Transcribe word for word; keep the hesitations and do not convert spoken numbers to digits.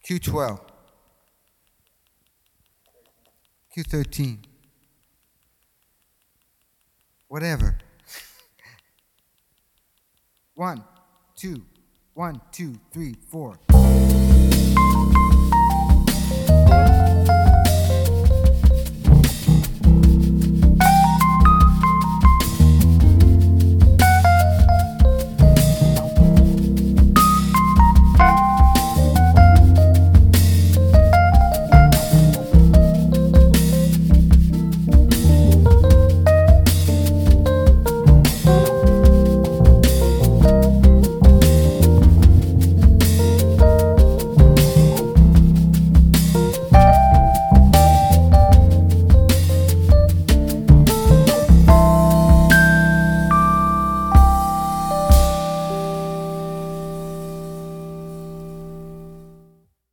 Q twelve. Q thirteen. Whatever. One, two, one, two, three, four.